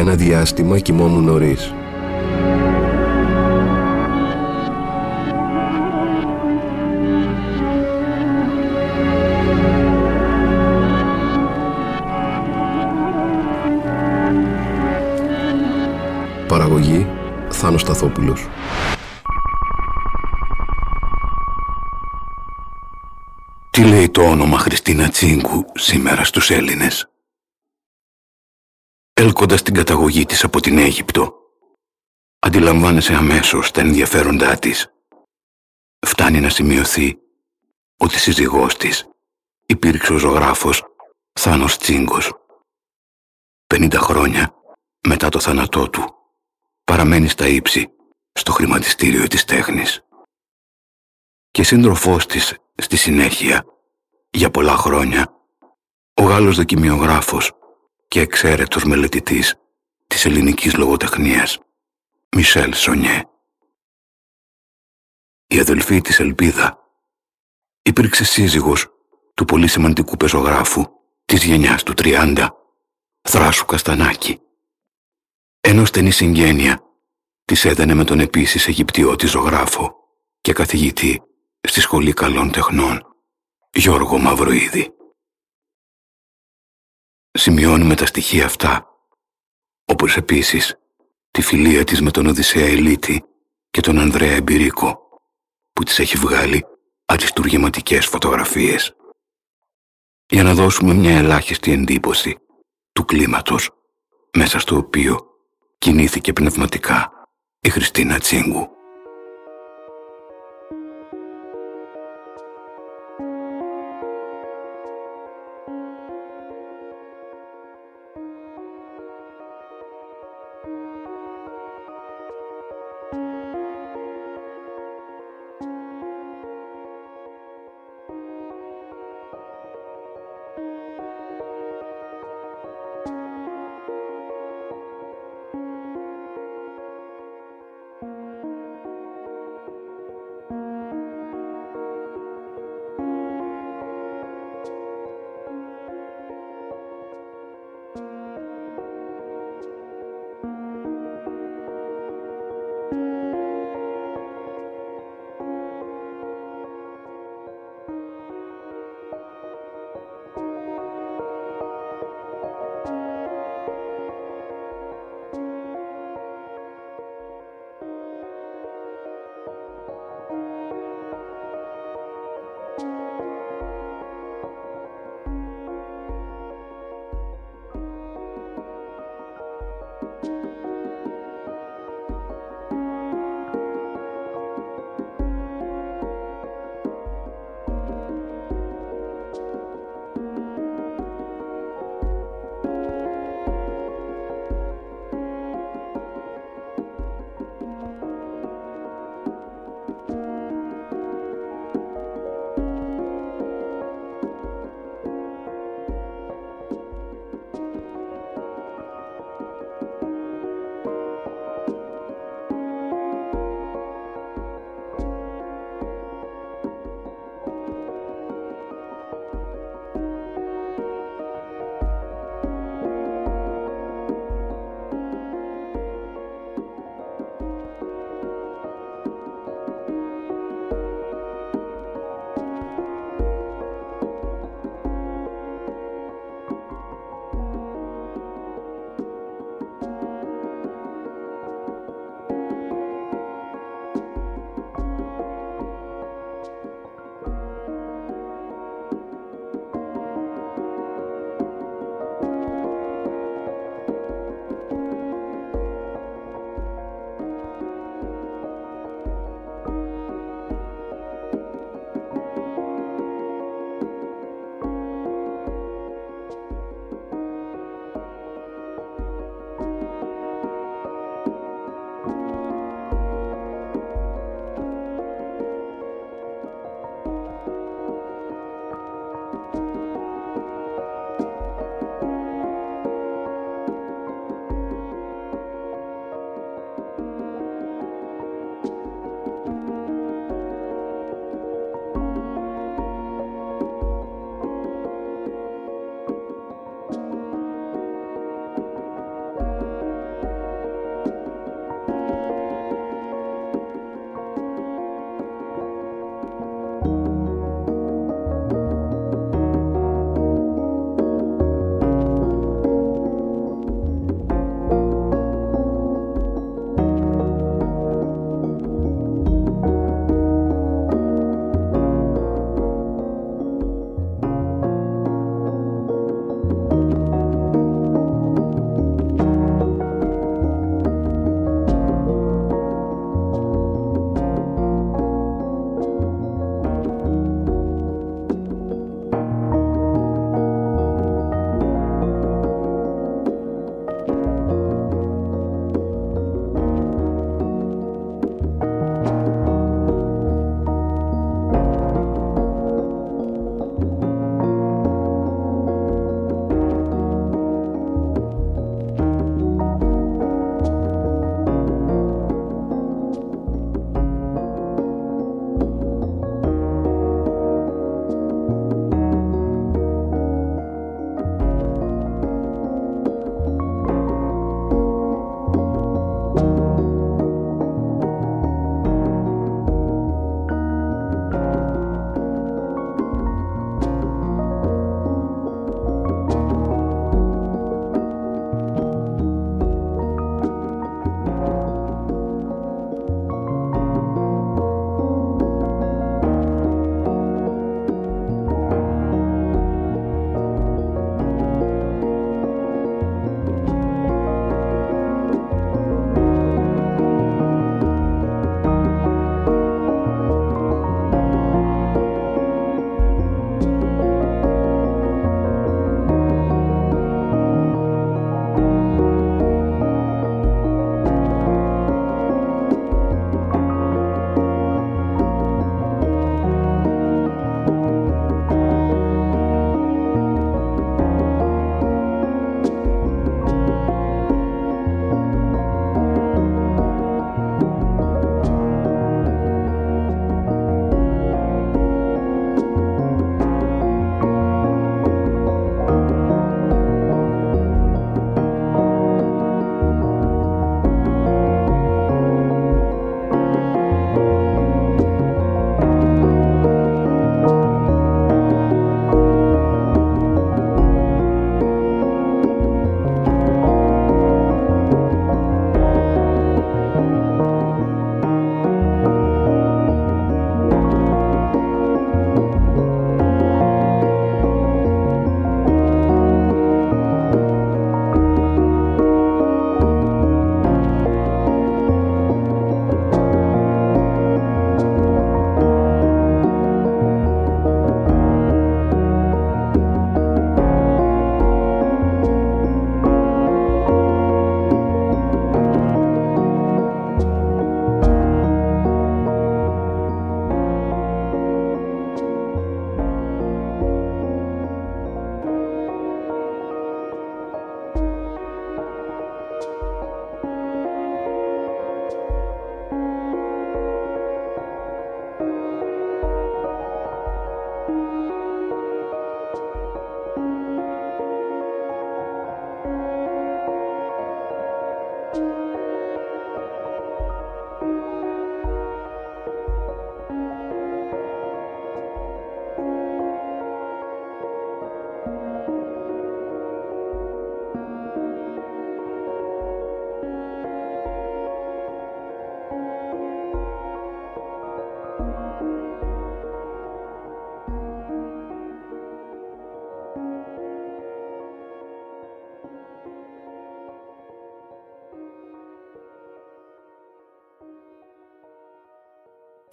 ένα διάστημα κοιμόμουν νωρίς. Παραγωγή Θάνος Σταθόπουλος. Τι λέει το όνομα Χριστίνα Τσίγκου σήμερα στους Έλληνες? Έλκοντας την καταγωγή της από την Αίγυπτο, αντιλαμβάνεσαι αμέσως τα ενδιαφέροντά της. Φτάνει να σημειωθεί ότι σύζυγός της υπήρξε ο ζωγράφος Θάνος Τσίγκος. 50 χρόνια μετά το θάνατό του, παραμένει στα ύψη στο χρηματιστήριο της τέχνης. Και σύντροφός της στη συνέχεια, για πολλά χρόνια, ο Γάλλος δοκιμιογράφος και εξαίρετος μελετητής της ελληνικής λογοτεχνίας, Μισελ Σονιέ. Η αδελφή της Ελπίδα υπήρξε σύζυγος του πολύ σημαντικού πεζογράφου της γενιάς του 30, Θράσου Καστανάκη. Ενώ στενή συγγένεια της έδαινε με τον επίσης Αιγυπτιώτη ζωγράφο και καθηγητή στη Σχολή Καλών Τεχνών, Γιώργο Μαυροίδη. Σημειώνουμε τα στοιχεία αυτά, όπως επίσης τη φιλία της με τον Οδυσσέα Ηλίτη και τον Ανδρέα Εμπειρίκο, που της έχει βγάλει αριστουργηματικές φωτογραφίες, για να δώσουμε μια ελάχιστη εντύπωση του κλίματος μέσα στο οποίο κινήθηκε πνευματικά η Χριστίνα Τσίγκου.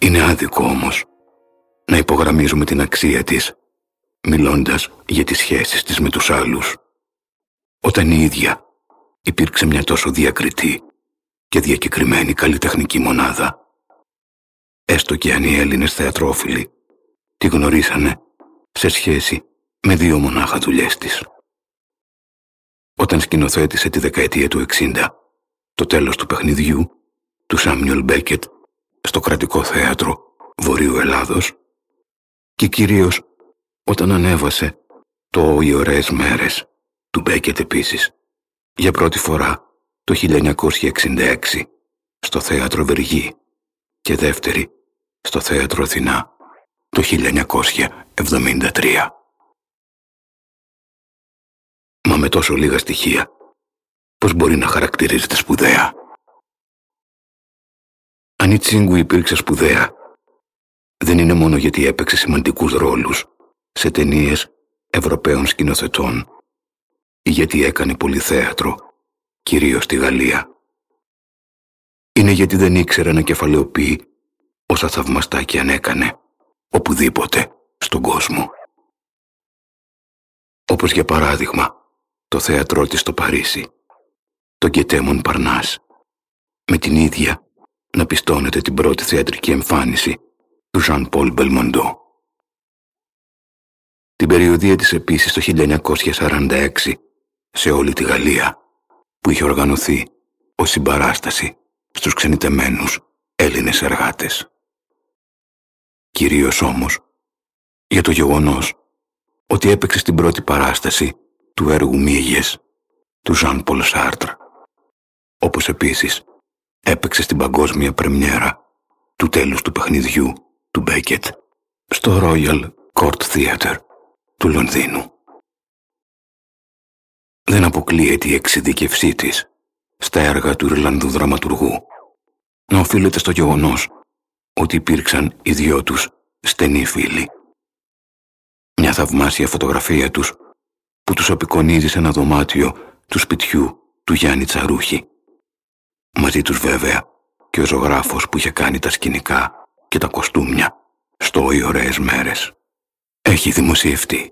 Είναι άδικο όμως να υπογραμμίζουμε την αξία της μιλώντας για τις σχέσεις της με τους άλλους, όταν η ίδια υπήρξε μια τόσο διακριτή και διακεκριμένη καλλιτεχνική μονάδα, έστω και αν οι Έλληνες θεατρόφιλοι τη γνωρίσανε σε σχέση με 2 μονάχα δουλειές της. Όταν σκηνοθέτησε τη δεκαετία του 60 το τέλος του παιχνιδιού του Σάμιουελ Μπέκετ στο Κρατικό Θέατρο Βορείου Ελλάδος, και κυρίως όταν ανέβασε το «Οι ωραίες μέρες» του Μπέκετ επίσης για πρώτη φορά το 1966 στο Θέατρο Βεργή και δεύτερη στο Θέατρο Αθηνά το 1973. Μα με τόσο λίγα στοιχεία, πώς μπορεί να χαρακτηρίζεται σπουδαία? Αν η Τσίγκου υπήρξε σπουδαία, δεν είναι μόνο γιατί έπαιξε σημαντικούς ρόλους σε ταινίες Ευρωπαίων σκηνοθετών ή γιατί έκανε πολύ θέατρο, κυρίως στη Γαλλία. Είναι γιατί δεν ήξερε να κεφαλαιοποιεί όσα θαυμαστά κι αν έκανε οπουδήποτε στον κόσμο. Όπως για παράδειγμα το θέατρό της στο Παρίσι, το Γκετέ Μονπαρνάς, με την ίδια να πιστώνεται την πρώτη θεατρική εμφάνιση του Ζαν Πολ Μπελμοντό. Την περιοδία της επίσης το 1946 σε όλη τη Γαλλία, που είχε οργανωθεί ως συμπαράσταση στους ξενιτεμένους Έλληνες εργάτες. Κυρίως όμως για το γεγονός ότι έπαιξε στην πρώτη παράσταση του έργου Μίγες του Ζαν Πολ Σάρτρ, όπως επίσης έπαιξε στην παγκόσμια πρεμιέρα του τέλους του παιχνιδιού του Μπέκετ στο Royal Court Theatre του Λονδίνου. Δεν αποκλείεται η εξειδίκευσή της στα έργα του Ιρλανδού δραματουργού να οφείλεται στο γεγονός ότι υπήρξαν οι 2 τους στενοί φίλοι. Μια θαυμάσια φωτογραφία τους που τους απεικονίζει σε ένα δωμάτιο του σπιτιού του Γιάννη Τσαρούχη. Μαζί τους βέβαια και ο ζωγράφος που είχε κάνει τα σκηνικά και τα κοστούμια στο «Οι ωραίες μέρες». Έχει δημοσιευτεί.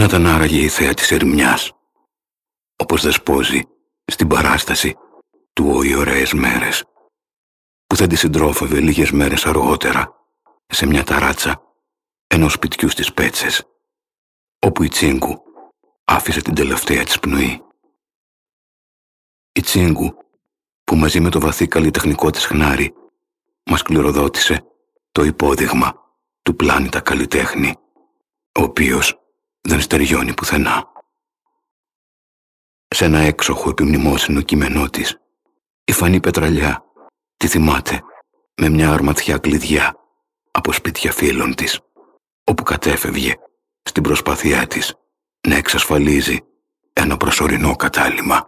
Να ήταν άραγε η θέα της ερημιάς, όπως δεσπόζει στην παράσταση του «Ο οι ωραίες μέρες», που θα τη συντρόφευε λίγες μέρες αργότερα σε μια ταράτσα ενός σπιτιού στις Πέτσες, όπου η Τσίγκου άφησε την τελευταία της πνοή. Η Τσίγκου, που μαζί με το βαθύ καλλιτεχνικό της χνάρι μας κληροδότησε το υπόδειγμα του πλάνητα καλλιτέχνη, ο οποίος δεν στεριώνει πουθενά. Σε ένα έξοχο επιμνημόσυνο κείμενό της, η Φανή Πετραλιά τη θυμάται με μια αρματιά κλειδιά από σπίτια φίλων της, όπου κατέφευγε στην προσπάθειά της να εξασφαλίζει ένα προσωρινό κατάλημα.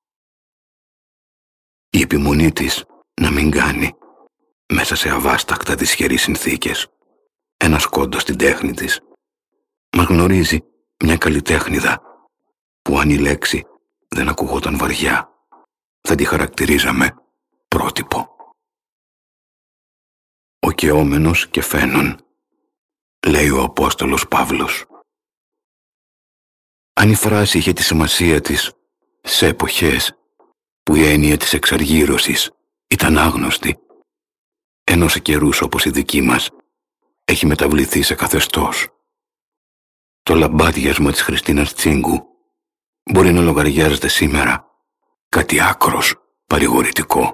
Η επιμονή της να μην κάνει, μέσα σε αβάστακτα δυσχερείς συνθήκες, ένα σκόντο στην τέχνη της, μας γνωρίζει μια καλλιτέχνηδα που αν η λέξη δεν ακουγόταν βαριά, θα τη χαρακτηρίζαμε πρότυπο. Ο καιόμενος και φαίνον, λέει ο Απόστολος Παύλος. Αν η φράση είχε τη σημασία της σε εποχές που η έννοια της εξαργύρωσης ήταν άγνωστη, ενώ σε καιρούς όπως η δική μας έχει μεταβληθεί σε καθεστώς, το λαμπάδιασμα της Χριστίνας Τσίγκου μπορεί να λογαριάζεται σήμερα κάτι άκρος παρηγορητικό.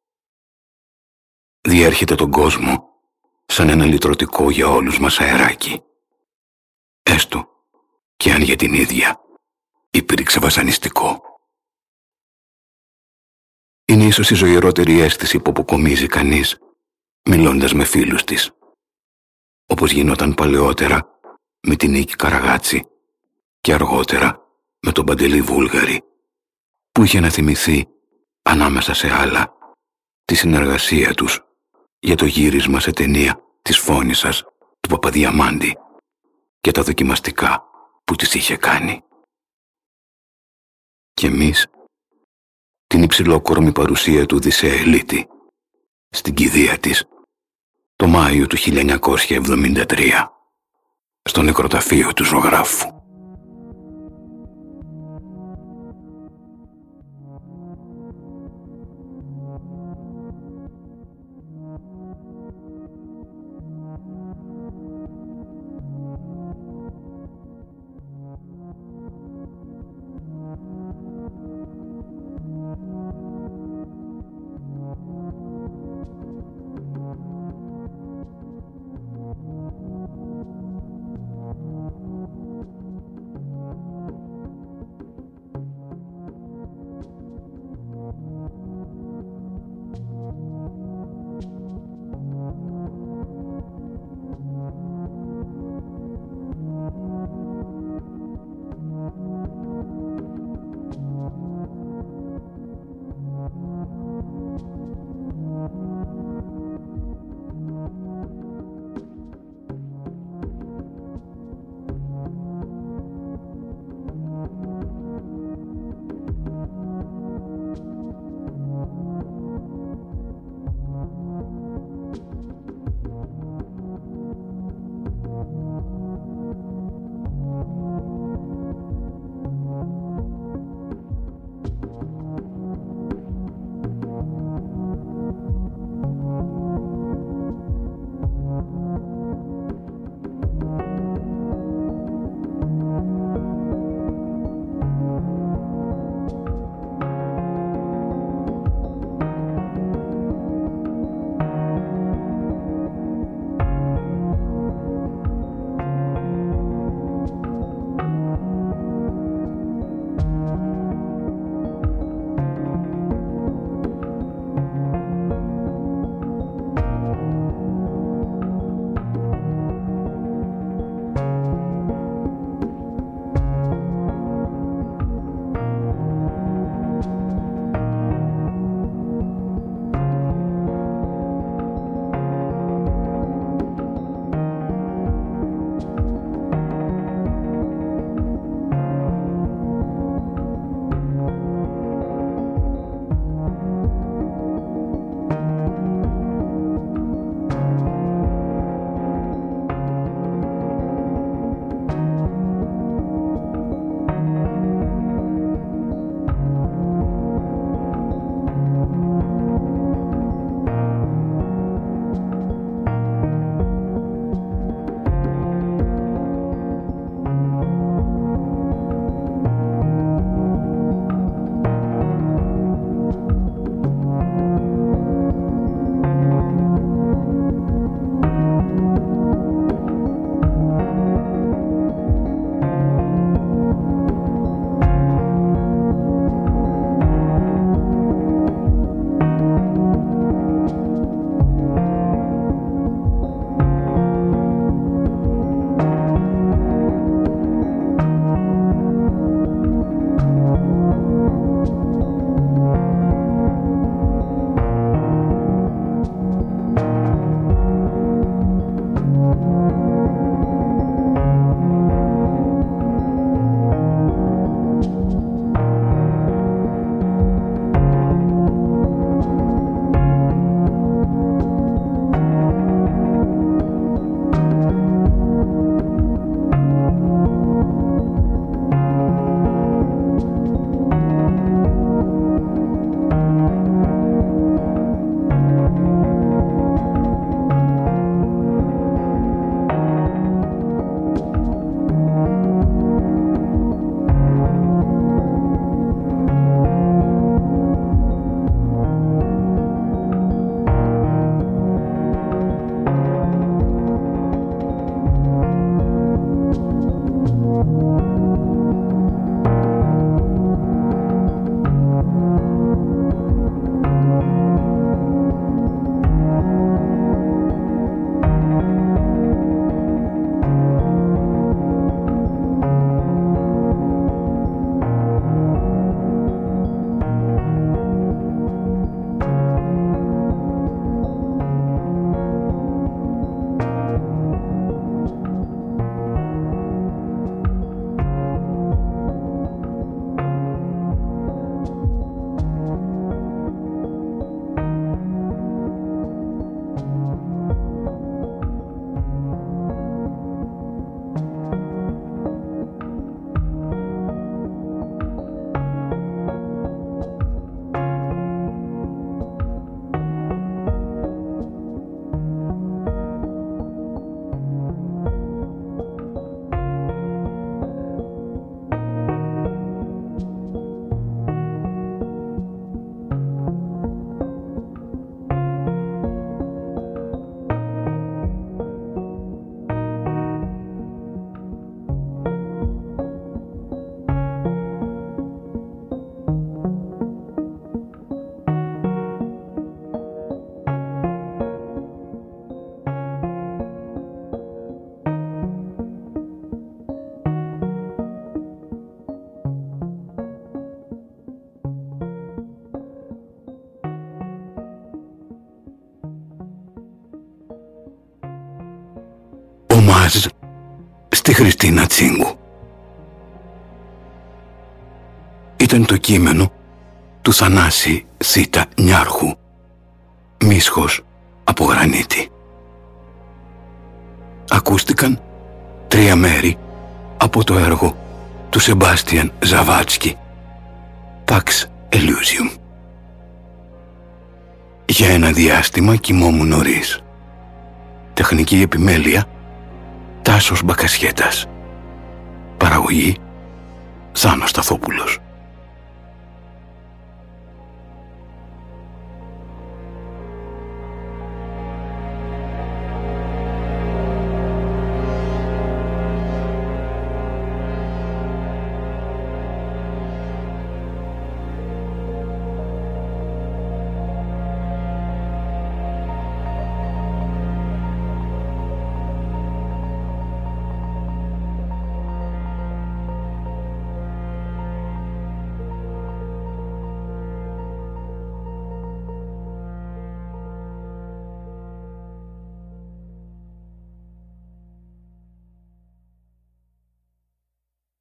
Διέρχεται τον κόσμο σαν ένα λυτρωτικό για όλους μας αεράκι. Έστω και αν για την ίδια υπήρξε βασανιστικό. Είναι ίσως η ζωηρότερη αίσθηση που αποκομίζει κανείς μιλώντας με φίλους της, όπως γινόταν παλαιότερα με την Νίκη Καραγάτση και αργότερα με τον Παντελή Βούλγαρη, που είχε να θυμηθεί ανάμεσα σε άλλα τη συνεργασία τους για το γύρισμα σε ταινία της Φώνισσας του Παπαδιαμάντη και τα δοκιμαστικά που της είχε κάνει. Και εμείς την υψηλόκορμη παρουσία του Οδυσσέα Ελίτη στην κηδεία της το Μάιο του 1973 στο νεκροταφείο του ζωγράφου. Τζαζ στη Χριστίνα Τσίγκου. Ήταν το κείμενο του Θανάση Θήτα Νιάρχου, «Μίσχος από γρανίτη». Ακούστηκαν 3 μέρη από το έργο του Σεμπάστιαν Ζαβάτσκι, «Pax Elysium». Για ένα διάστημα κοιμόμουν νωρίς. Τεχνική επιμέλεια Τάσος Μπακασιέτας. Παραγωγή Θάνος Σταθόπουλος.